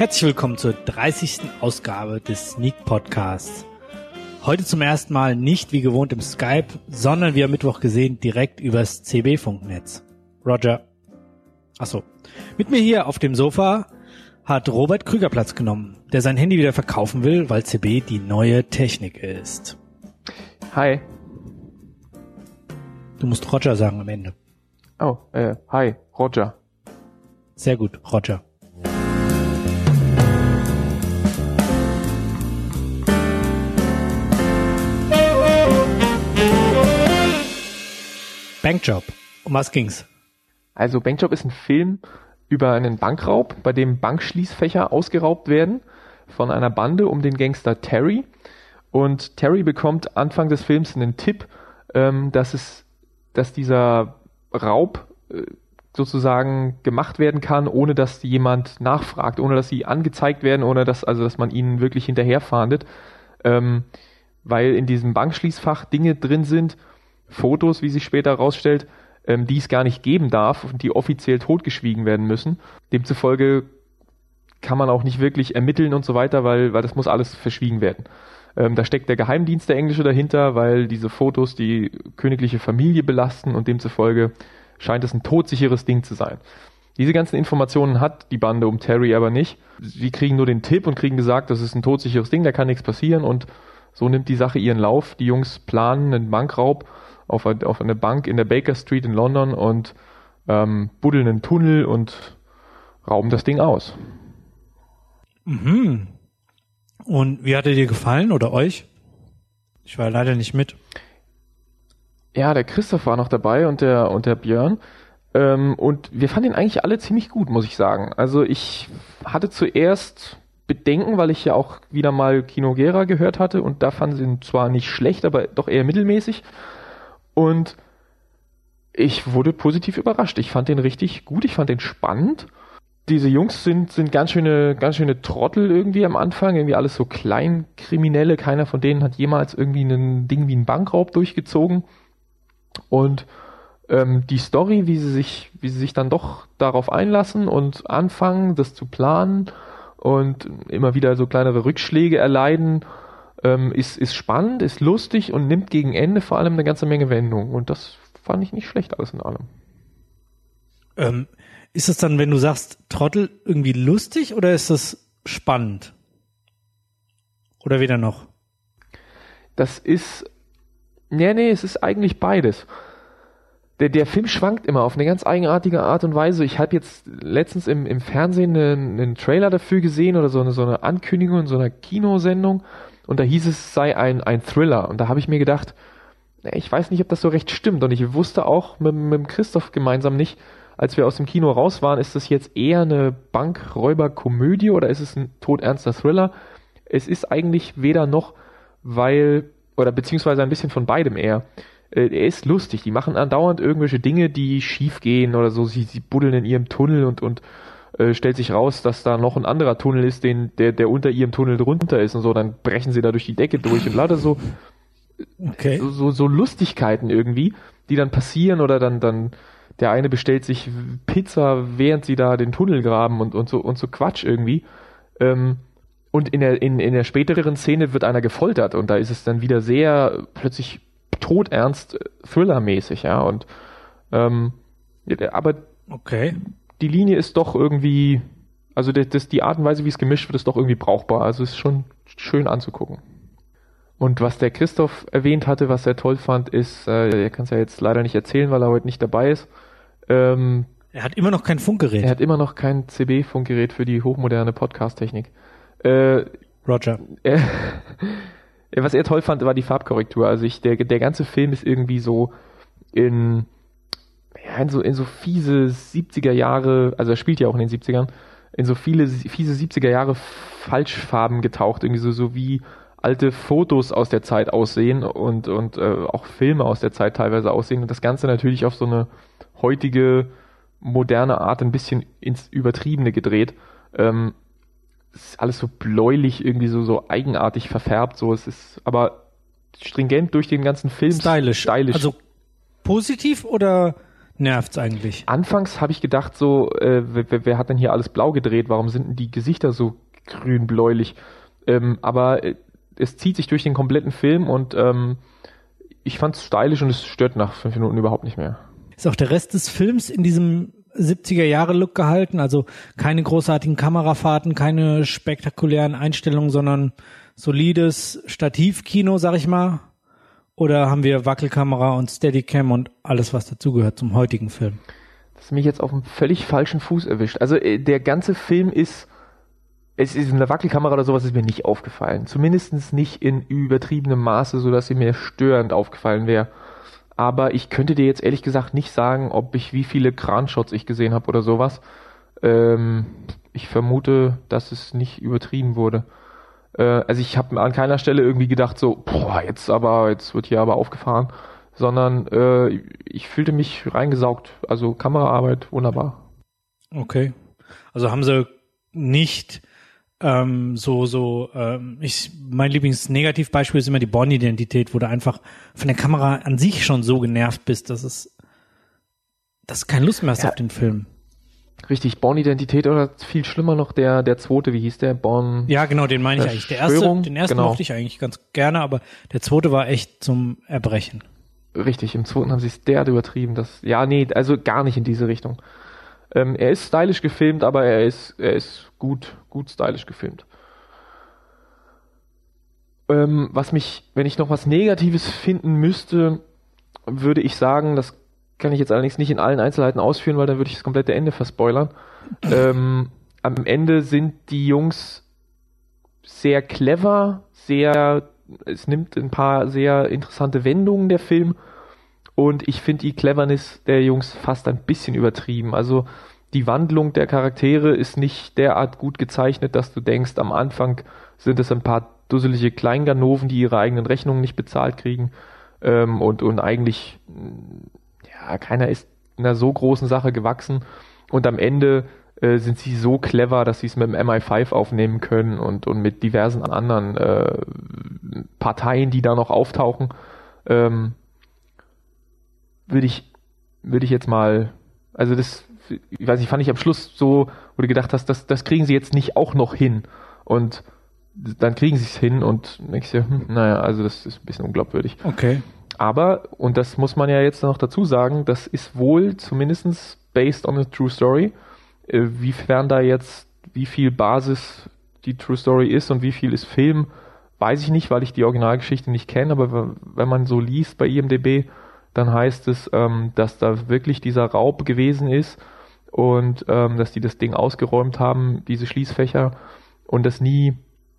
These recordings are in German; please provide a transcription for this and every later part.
Herzlich willkommen zur 30. Ausgabe des Sneak Podcasts. Heute zum ersten Mal nicht wie gewohnt im Skype, sondern wie am Mittwoch gesehen direkt übers CB-Funknetz. Roger. Achso. Mit mir hier auf dem Sofa hat Robert Krüger Platz genommen, der sein Handy wieder verkaufen will, weil CB die neue Technik ist. Hi. Du musst Roger sagen am Ende. Oh, hi, Roger. Sehr gut, Roger. Bankjob. Um was ging's? Also Bankjob ist ein Film über einen Bankraub, bei dem Bankschließfächer ausgeraubt werden von einer Bande um den Gangster Terry. Und Terry bekommt Anfang des Films einen Tipp, dass dieser Raub sozusagen gemacht werden kann, ohne dass jemand nachfragt, ohne dass sie angezeigt werden, ohne dass man ihnen wirklich hinterherfahndet, weil in diesem Bankschließfach Dinge drin sind, Fotos, wie sich später herausstellt, die es gar nicht geben darf und die offiziell totgeschwiegen werden müssen. Demzufolge kann man auch nicht wirklich ermitteln und so weiter, weil das muss alles verschwiegen werden. Da steckt der Geheimdienst, der englische, dahinter, weil diese Fotos die königliche Familie belasten und demzufolge scheint es ein todsicheres Ding zu sein. Diese ganzen Informationen hat die Bande um Terry aber nicht. Sie kriegen nur den Tipp und kriegen gesagt, das ist ein todsicheres Ding, da kann nichts passieren und so nimmt die Sache ihren Lauf. Die Jungs planen einen Bankraub auf eine Bank in der Baker Street in London und buddeln einen Tunnel und rauben das Ding aus. Mhm. Und wie hat er dir gefallen oder euch? Ich war leider nicht mit. Ja, der Christoph war noch dabei und der Björn. Und wir fanden ihn eigentlich alle ziemlich gut, muss ich sagen. Also ich hatte zuerst Bedenken, weil ich ja auch wieder mal Kino Gera gehört hatte und da fanden sie ihn zwar nicht schlecht, aber doch eher mittelmäßig. Und ich wurde positiv überrascht. Ich fand den richtig gut, ich fand den spannend. Diese Jungs sind ganz schöne Trottel irgendwie am Anfang, irgendwie alles so Kleinkriminelle. Keiner von denen hat jemals irgendwie ein Ding wie einen Bankraub durchgezogen. Und die Story, wie sie sich dann doch darauf einlassen und anfangen, das zu planen und immer wieder so kleinere Rückschläge erleiden, ist spannend, ist lustig und nimmt gegen Ende vor allem eine ganze Menge Wendung. Und das fand ich nicht schlecht, alles in allem. Ist es dann, wenn du sagst Trottel, irgendwie lustig oder ist das spannend? Oder weder noch? Das ist... Nee, es ist eigentlich beides. Der Film schwankt immer auf eine ganz eigenartige Art und Weise. Ich habe jetzt letztens im Fernsehen einen Trailer dafür gesehen oder so eine Ankündigung in so einer Kinosendung und da hieß es sei ein Thriller und da habe ich mir gedacht, ich weiß nicht, ob das so recht stimmt und ich wusste auch mit Christoph gemeinsam nicht, als wir aus dem Kino raus waren, ist das jetzt eher eine Bankräuberkomödie oder ist es ein todernster Thriller? Es ist eigentlich weder noch, beziehungsweise ein bisschen von beidem eher. Er ist lustig, die machen andauernd irgendwelche Dinge, die schief gehen oder so, sie buddeln in ihrem Tunnel und stellt sich raus, dass da noch ein anderer Tunnel ist, der unter ihrem Tunnel drunter ist und so, dann brechen sie da durch die Decke durch und lauter so, okay. so Lustigkeiten irgendwie, die dann passieren oder dann der eine bestellt sich Pizza, während sie da den Tunnel graben und so Quatsch irgendwie. Und in der späteren Szene wird einer gefoltert und da ist es dann wieder sehr plötzlich todernst Thriller-mäßig, ja. Und aber okay. Die Linie ist doch irgendwie, also die Art und Weise, wie es gemischt wird, ist doch irgendwie brauchbar. Also es ist schon schön anzugucken. Und was der Christoph erwähnt hatte, was er toll fand, ist, er kann es ja jetzt leider nicht erzählen, weil er heute nicht dabei ist. Er hat immer noch kein Funkgerät. Er hat immer noch kein CB-Funkgerät für die hochmoderne Podcast-Technik. Roger. Was er toll fand, war die Farbkorrektur. Also der ganze Film ist irgendwie so in so fiese 70er Jahre, also er spielt ja auch in den 70ern, in so fiese 70er Jahre Falschfarben getaucht, irgendwie so wie alte Fotos aus der Zeit aussehen und auch Filme aus der Zeit teilweise aussehen und das Ganze natürlich auf so eine heutige, moderne Art ein bisschen ins Übertriebene gedreht. Ist alles so bläulich, irgendwie so eigenartig verfärbt, so, es ist aber stringent durch den ganzen Film. Stylisch. Also positiv oder nervt's eigentlich. Anfangs habe ich gedacht so, wer hat denn hier alles blau gedreht? Warum sind denn die Gesichter so grün-bläulich? Aber es zieht sich durch den kompletten Film und ich fand's stylisch und es stört nach 5 Minuten überhaupt nicht mehr. Ist auch der Rest des Films in diesem 70er-Jahre-Look gehalten? Also keine großartigen Kamerafahrten, keine spektakulären Einstellungen, sondern solides Stativkino, sag ich mal? Oder haben wir Wackelkamera und Steadicam und alles, was dazugehört zum heutigen Film? Das hat mich jetzt auf einem völlig falschen Fuß erwischt. Also der ganze Film es ist eine Wackelkamera oder sowas ist mir nicht aufgefallen. Zumindest nicht in übertriebenem Maße, sodass sie mir störend aufgefallen wäre. Aber ich könnte dir jetzt ehrlich gesagt nicht sagen, wie viele Kranshots ich gesehen habe oder sowas. Ich vermute, dass es nicht übertrieben wurde. Also ich habe an keiner Stelle irgendwie gedacht so, jetzt wird hier aber aufgefahren, sondern ich fühlte mich reingesaugt. Also Kameraarbeit, wunderbar. Okay. Also haben sie nicht mein Lieblingsnegativbeispiel ist immer die Bourne-Identität, wo du einfach von der Kamera an sich schon so genervt bist, dass du keine Lust mehr hast auf den Film. Richtig, Bourne-Identität oder viel schlimmer noch der zweite, wie hieß der? Bourne. Ja, genau, den meine ich eigentlich. Den ersten mochte ich eigentlich ganz gerne, aber der zweite war echt zum Erbrechen. Richtig, im zweiten haben sie es derart übertrieben, also gar nicht in diese Richtung. Er ist stylisch gefilmt, aber er ist gut stylisch gefilmt. Wenn ich noch was Negatives finden müsste, würde ich sagen, das kann ich jetzt allerdings nicht in allen Einzelheiten ausführen, weil dann würde ich das komplette Ende verspoilern. Am Ende sind die Jungs sehr clever, es nimmt ein paar sehr interessante Wendungen, der Film, und ich finde die Cleverness der Jungs fast ein bisschen übertrieben. Also die Wandlung der Charaktere ist nicht derart gut gezeichnet, dass du denkst, am Anfang sind es ein paar dusselige Kleinganoven, die ihre eigenen Rechnungen nicht bezahlt kriegen, und eigentlich keiner ist einer so großen Sache gewachsen, und am Ende sind sie so clever, dass sie es mit dem MI5 aufnehmen können und mit diversen anderen Parteien, die da noch auftauchen, würde ich jetzt mal, also das, ich weiß nicht, fand ich am Schluss so, wo du gedacht hast, das kriegen sie jetzt nicht auch noch hin, und dann kriegen sie es hin und denkst dir, also das ist ein bisschen unglaubwürdig. Okay. Aber, und das muss man ja jetzt noch dazu sagen, das ist wohl zumindest based on a true story. Wiefern da jetzt, wie viel Basis die True Story ist und wie viel ist Film, weiß ich nicht, weil ich die Originalgeschichte nicht kenne, aber wenn man so liest bei IMDb, dann heißt es, dass da wirklich dieser Raub gewesen ist und dass die das Ding ausgeräumt haben, diese Schließfächer, und dass nie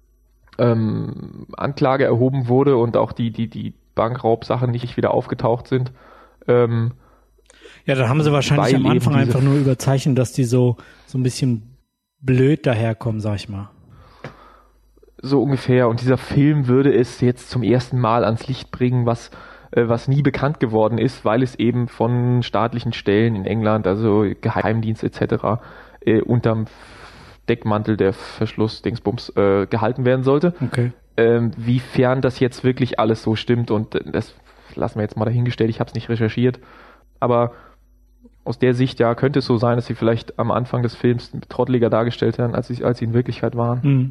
Anklage erhoben wurde und auch die Bankraubsachen nicht wieder aufgetaucht sind. Ja, da haben sie wahrscheinlich am Anfang einfach nur überzeichnet, dass die so ein bisschen blöd daherkommen, sag ich mal. So ungefähr. Und dieser Film würde es jetzt zum ersten Mal ans Licht bringen, was nie bekannt geworden ist, weil es eben von staatlichen Stellen in England, also Geheimdienst etc., unterm Deckmantel der Verschluss-Dingsbums gehalten werden sollte. Okay. Wiefern das jetzt wirklich alles so stimmt, und das lassen wir jetzt mal dahingestellt, ich habe es nicht recherchiert, aber aus der Sicht, ja, könnte es so sein, dass sie vielleicht am Anfang des Films trotteliger dargestellt werden, als sie in Wirklichkeit waren. Mhm.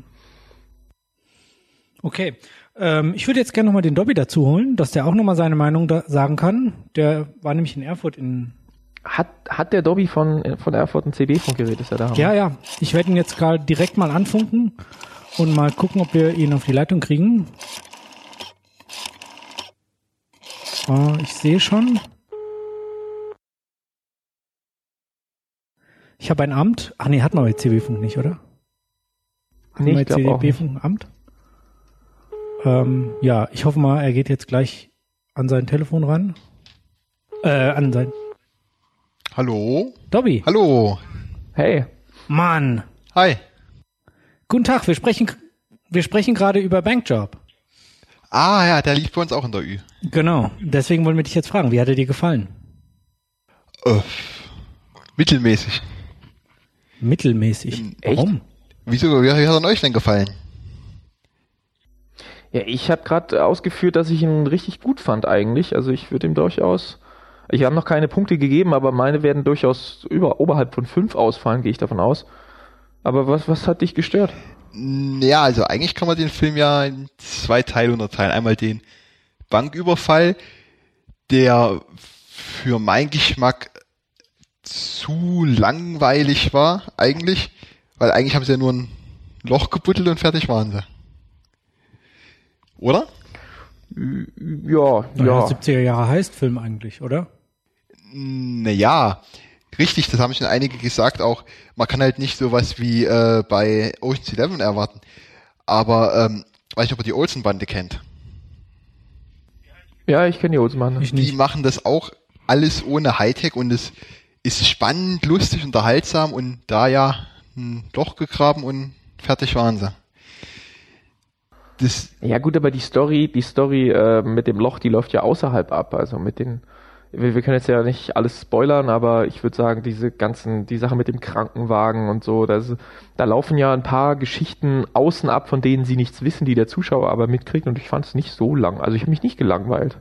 Okay. Ich würde jetzt gerne nochmal den Dobby dazu holen, dass der auch nochmal seine Meinung sagen kann. Der war nämlich in Erfurt Hat der Dobby von Erfurt ein CB-Funkgerät, ist er da? Ja. Ich werde ihn jetzt gerade direkt mal anfunken und mal gucken, ob wir ihn auf die Leitung kriegen. Ich sehe schon. Ich habe ein Amt. Ach nee, hat man bei CB-Funk nicht, oder? Nee, ich glaube auch nicht. CB-Funk ein Amt? Ja, ich hoffe mal, er geht jetzt gleich an sein Telefon ran. Hallo? Dobby. Hallo. Hey. Mann. Hi. Guten Tag, wir sprechen gerade über Bankjob. Ah ja, der lief bei uns auch in der Ü. Genau, deswegen wollen wir dich jetzt fragen, wie hat er dir gefallen? Mittelmäßig. Mittelmäßig? Warum? Wieso, wie hat er euch denn gefallen? Ja, ich habe gerade ausgeführt, dass ich ihn richtig gut fand eigentlich. Also ich würde ihm durchaus Ich habe noch keine Punkte gegeben, aber meine werden durchaus oberhalb von 5 ausfallen, gehe ich davon aus. Aber was hat dich gestört? Ja, also eigentlich kann man den Film ja in 2 Teile unterteilen. Einmal den Banküberfall, der für meinen Geschmack zu langweilig war, eigentlich. Weil eigentlich haben sie ja nur ein Loch gebuddelt und fertig waren sie. Oder? Ja. 70er Jahre Heistfilm eigentlich, oder? Naja, richtig, das haben schon einige gesagt auch. Man kann halt nicht sowas wie bei Ocean's 11 erwarten. Aber, weiß nicht, ob ihr die Olsen-Bande kennt. Ja, ich kenne die Olsen-Bande. Die machen das auch alles ohne Hightech und es ist spannend, lustig, unterhaltsam und da ja ein Loch gegraben und fertig waren sie. Ja gut, aber die Story mit dem Loch, die läuft ja außerhalb ab. Also mit den, wir können jetzt ja nicht alles spoilern, aber ich würde sagen, die Sache mit dem Krankenwagen und so, da laufen ja ein paar Geschichten außen ab, von denen sie nichts wissen, die der Zuschauer aber mitkriegt und ich fand es nicht so lang. Also ich habe mich nicht gelangweilt.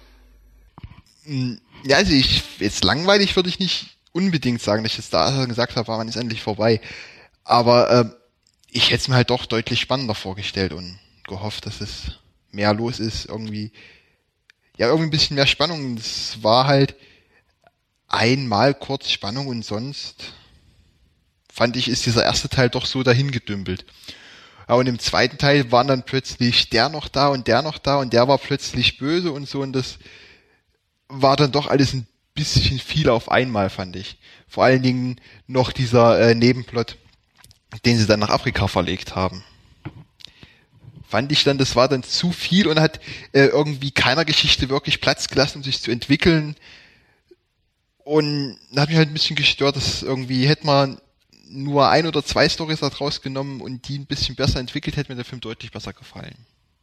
Ja, also jetzt langweilig würde ich nicht unbedingt sagen, dass ich jetzt da gesagt habe, man ist endlich vorbei. Aber ich hätte es mir halt doch deutlich spannender vorgestellt und gehofft, dass es mehr los ist, irgendwie ein bisschen mehr Spannung. Es war halt einmal kurz Spannung und sonst fand ich, ist dieser erste Teil doch so dahin gedümpelt. Ja, und im zweiten Teil waren dann plötzlich der noch da und der noch da und der war plötzlich böse und so und das war dann doch alles ein bisschen viel auf einmal, fand ich. Vor allen Dingen noch dieser Nebenplot, den sie dann nach Afrika verlegt haben. Fand ich dann, das war dann zu viel und hat irgendwie keiner Geschichte wirklich Platz gelassen, um sich zu entwickeln. Und hat mich halt ein bisschen gestört, dass irgendwie hätte man nur 1 oder 2 Storys da draus genommen und die ein bisschen besser entwickelt, hätte mir der Film deutlich besser gefallen.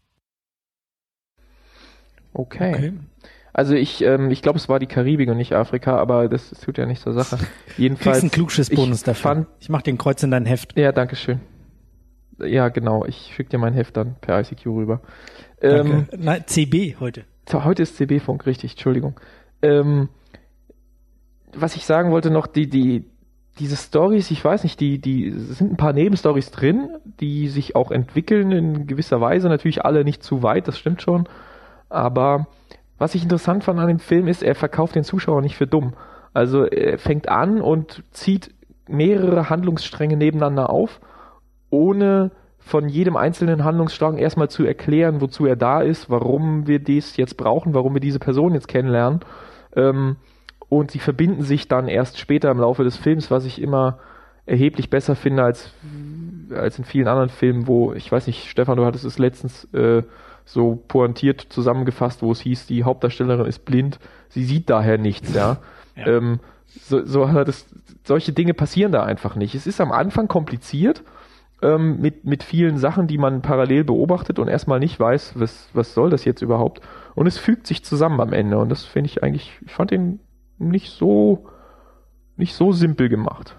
Okay. Also ich glaube, es war die Karibik und nicht Afrika, aber das tut ja nicht zur Sache. Jedenfalls. Kriegst einen Klugschiss-Bonus dafür. Ich mach den Kreuz in dein Heft. Ja, danke schön. Ja, genau. Ich schicke dir mein Heft dann per ICQ rüber. Nein, CB heute. Heute ist CB-Funk, richtig, Entschuldigung. Was ich sagen wollte noch, diese Storys, ich weiß nicht, die sind ein paar Nebenstories drin, die sich auch entwickeln in gewisser Weise. Natürlich alle nicht zu weit, das stimmt schon. Aber was ich interessant fand an dem Film ist, er verkauft den Zuschauer nicht für dumm. Also er fängt an und zieht mehrere Handlungsstränge nebeneinander auf, ohne von jedem einzelnen Handlungsstrang erstmal zu erklären, wozu er da ist, warum wir dies jetzt brauchen, warum wir diese Person jetzt kennenlernen. Und sie verbinden sich dann erst später im Laufe des Films, was ich immer erheblich besser finde als in vielen anderen Filmen, wo, ich weiß nicht, Stefan, du hattest es letztens so pointiert zusammengefasst, wo es hieß, die Hauptdarstellerin ist blind, sie sieht daher nichts, ja. Solche Dinge passieren da einfach nicht. Es ist am Anfang kompliziert, mit vielen Sachen, die man parallel beobachtet und erstmal nicht weiß, was soll das jetzt überhaupt. Und es fügt sich zusammen am Ende. Und das finde ich eigentlich, ich fand den nicht so simpel gemacht.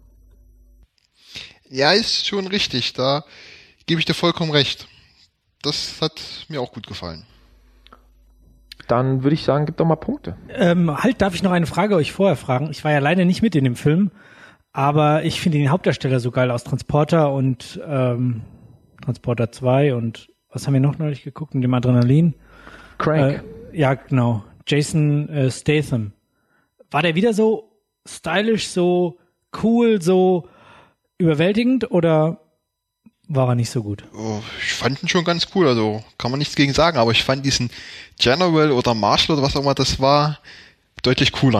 Ja, ist schon richtig. Da gebe ich dir vollkommen recht. Das hat mir auch gut gefallen. Dann würde ich sagen, gib doch mal Punkte. Darf ich noch eine Frage euch vorher fragen? Ich war ja leider nicht mit in dem Film, aber ich finde den Hauptdarsteller so geil aus Transporter und Transporter 2 und was haben wir noch neulich geguckt mit dem Adrenalin? Crank. Ja, genau. Jason Statham. War der wieder so stylisch, so cool, so überwältigend oder war er nicht so gut? Ich fand ihn schon ganz cool, also kann man nichts gegen sagen, aber ich fand diesen General oder Marshal oder was auch immer das war, deutlich cooler.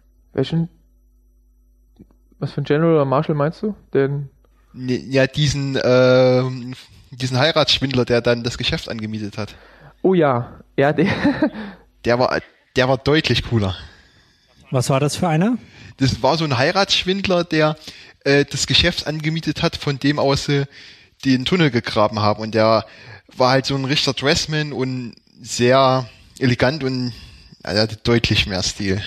Was für ein General oder Marshal meinst du? Ja, diesen Heiratsschwindler, der dann das Geschäft angemietet hat. Oh ja, der war deutlich cooler. Was war das für einer? Das war so ein Heiratsschwindler, der das Geschäft angemietet hat, von dem aus sie den Tunnel gegraben haben. Und der war halt so ein richtiger Dressman und sehr elegant und er hatte deutlich mehr Stil.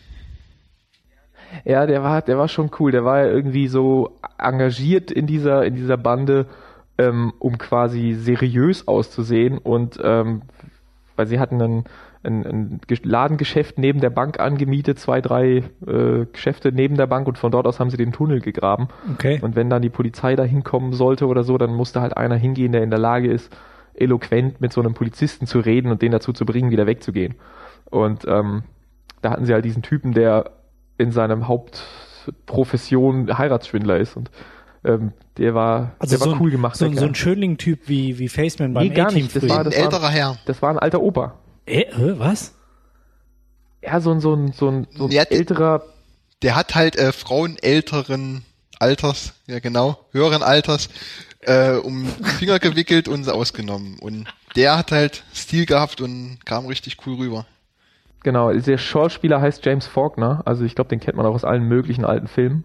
Ja, der war schon cool. Der war ja irgendwie so engagiert in dieser Bande, um quasi seriös auszusehen und weil sie hatten ein Ladengeschäft neben der Bank angemietet, 2, 3 Geschäfte neben der Bank und von dort aus haben sie den Tunnel gegraben. Okay. Und wenn dann die Polizei da hinkommen sollte oder so, dann musste halt einer hingehen, der in der Lage ist, eloquent mit so einem Polizisten zu reden und den dazu zu bringen, wieder wegzugehen. Und da hatten sie halt diesen Typen, der in seinem Hauptprofession Heiratsschwindler ist und der war cool gemacht. So ein Schönling-Typ wie Faceman beim gar A-Team nicht. Das früher. war Ein älterer Herr. Das war ein alter Opa. Was? Ja, so ein Ja, älterer. Der hat halt Frauen älteren Alters, ja genau, höheren Alters, um den Finger gewickelt und sie ausgenommen. Und der hat halt Stil gehabt und kam richtig cool rüber. Genau, der Schauspieler heißt James Faulkner, also ich glaube, den kennt man auch aus allen möglichen alten Filmen.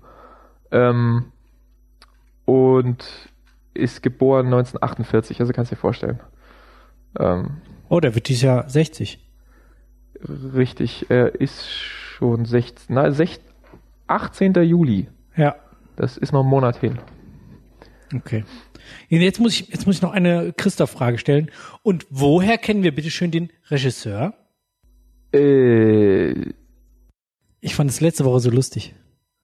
Und ist geboren 1948, also kannst du dir vorstellen. Der wird dieses Jahr 60. Richtig, er ist schon 18. Juli. Ja. Das ist noch ein Monat hin. Okay. Jetzt muss ich noch eine Christoph-Frage stellen. Und woher kennen wir bitte schön den Regisseur? Ich fand es letzte Woche so lustig.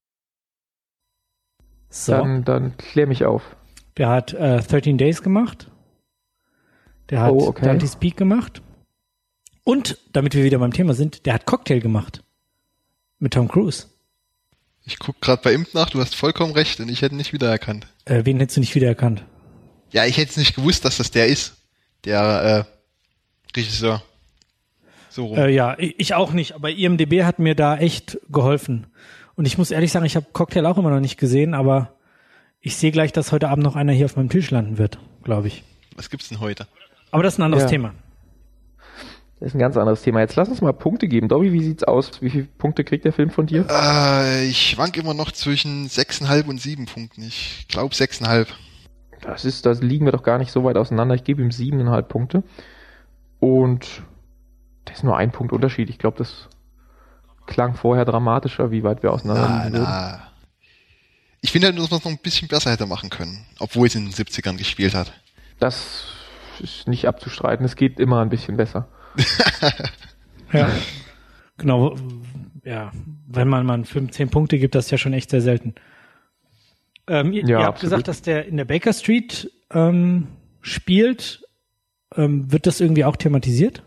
So. Dann klär mich auf. Der hat 13 Days gemacht. Der hat Dante's Peak gemacht. Und, damit wir wieder beim Thema sind, der hat Cocktail gemacht. Mit Tom Cruise. Ich guck gerade bei Imp nach, du hast vollkommen recht und ich hätte ihn nicht wiedererkannt. Wen hättest du nicht wiedererkannt? Ja, ich hätte es nicht gewusst, dass das der ist. Der Regisseur. So rum. Ja, ich auch nicht, aber IMDb hat mir da echt geholfen. Und ich muss ehrlich sagen, ich habe Cocktail auch immer noch nicht gesehen, aber ich sehe gleich, dass heute Abend noch einer hier auf meinem Tisch landen wird, glaube ich. Was gibt's denn heute? Aber das ist ein anderes Thema. Das ist ein ganz anderes Thema. Jetzt lass uns mal Punkte geben. Dobby, wie sieht's aus? Wie viele Punkte kriegt der Film von dir? Ich schwank immer noch zwischen 6,5 und 7 Punkten. Ich glaube 6,5. Das liegen wir doch gar nicht so weit auseinander. Ich gebe ihm 7,5 Punkte. Und das ist nur ein Punkt Unterschied. Ich glaube, das klang vorher dramatischer, wie weit wir auseinander liegen würden. Ich finde halt, dass man es noch ein bisschen besser hätte machen können, obwohl es in den 70ern gespielt hat. Das ist nicht abzustreiten. Es geht immer ein bisschen besser. Ja, genau. Ja, wenn man mal einen Film 10 Punkte gibt, das ist ja schon echt sehr selten. Ihr habt gesagt, dass der in der Baker Street spielt. Wird das irgendwie auch thematisiert?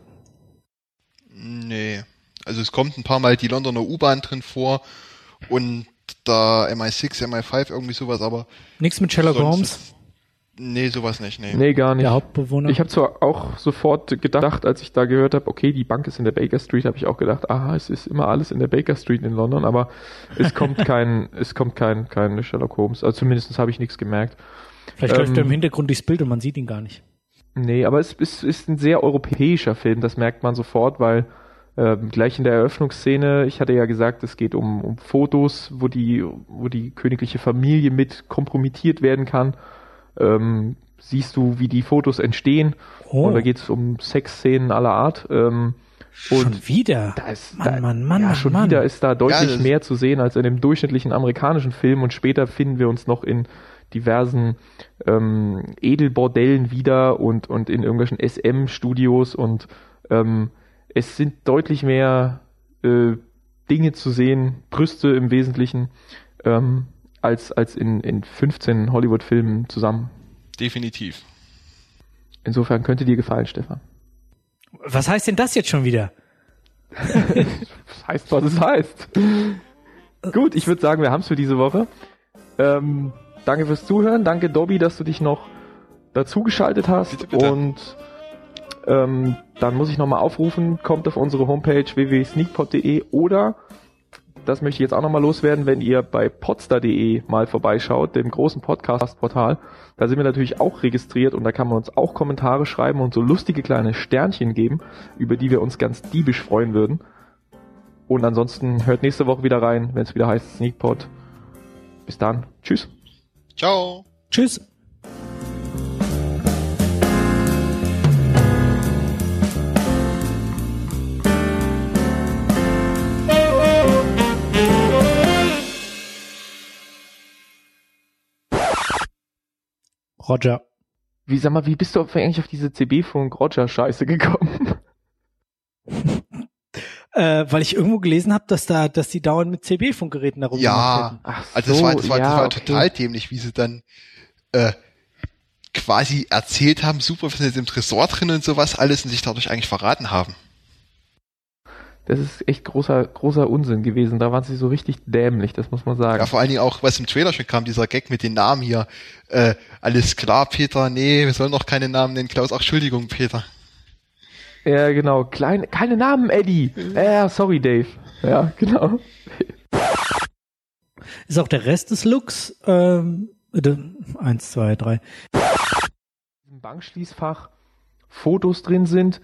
Nee. Also es kommt ein paar Mal die Londoner U-Bahn drin vor und da MI6, MI5, irgendwie sowas, aber... Nichts mit Sherlock Holmes? Nee, sowas nicht, nee. Nee, gar nicht. Der Hauptbewohner? Ich habe zwar auch sofort gedacht, als ich da gehört habe, okay, die Bank ist in der Baker Street, habe ich auch gedacht, aha, es ist immer alles in der Baker Street in London, aber es kommt kein Sherlock Holmes. Also zumindest habe ich nichts gemerkt. Vielleicht läuft er im Hintergrund durchs Bild und man sieht ihn gar nicht. Nee, aber es ist ein sehr europäischer Film, das merkt man sofort, weil gleich in der Eröffnungsszene, ich hatte ja gesagt, es geht um Fotos, wo die königliche Familie mit kompromittiert werden kann. Siehst du, wie die Fotos entstehen. Und da geht es um Sexszenen aller Art. Schon wieder? Schon wieder ist da deutlich mehr zu sehen als in dem durchschnittlichen amerikanischen Film. Und später finden wir uns noch in diversen Edelbordellen wieder und in irgendwelchen SM-Studios. Und es sind deutlich mehr Dinge zu sehen, Brüste im Wesentlichen, als in 15 Hollywood-Filmen zusammen. Definitiv. Insofern könnte dir gefallen, Stefan. Was heißt denn das jetzt schon wieder? Das heißt, was es heißt. Gut, ich würde sagen, wir haben es für diese Woche. Danke fürs Zuhören. Danke, Dobby, dass du dich noch dazugeschaltet hast. Bitte. Und dann muss ich nochmal aufrufen, kommt auf unsere Homepage www.sneakpod.de oder, das möchte ich jetzt auch nochmal loswerden, wenn ihr bei podstar.de mal vorbeischaut, dem großen Podcast-Portal, da sind wir natürlich auch registriert und da kann man uns auch Kommentare schreiben und so lustige kleine Sternchen geben, über die wir uns ganz diebisch freuen würden. Und ansonsten hört nächste Woche wieder rein, wenn es wieder heißt Sneakpod. Bis dann. Tschüss. Ciao. Tschüss. Roger. Wie bist du eigentlich auf diese CB-Funk-Roger-Scheiße gekommen? weil ich irgendwo gelesen habe, dass die dauernd mit CB-Funkgeräten darum Ja, also das war total dämlich, wie sie dann quasi erzählt haben, super, wir sind jetzt im Tresor drin und sowas alles und sich dadurch eigentlich verraten haben. Das ist echt großer Unsinn gewesen. Da waren sie so richtig dämlich, das muss man sagen. Ja, vor allen Dingen auch, was im Trailer schon kam, dieser Gag mit den Namen hier. Alles klar, Peter, nee, wir sollen noch keine Namen nennen. Klaus, ach, Entschuldigung, Peter. Ja, genau. Keine Namen, Eddie. Sorry, Dave. Ja, genau. Ist auch der Rest des Looks, 1, 2, 3. Im Bankschließfach Fotos drin sind.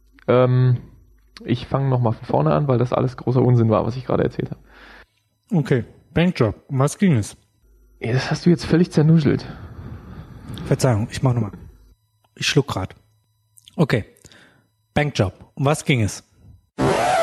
Ich fange nochmal von vorne an, weil das alles großer Unsinn war, was ich gerade erzählt habe. Okay, Bankjob. Um was ging es? Ja, das hast du jetzt völlig zernuschelt. Verzeihung, ich mach nochmal. Ich schluck grad. Okay, Bankjob. Um was ging es?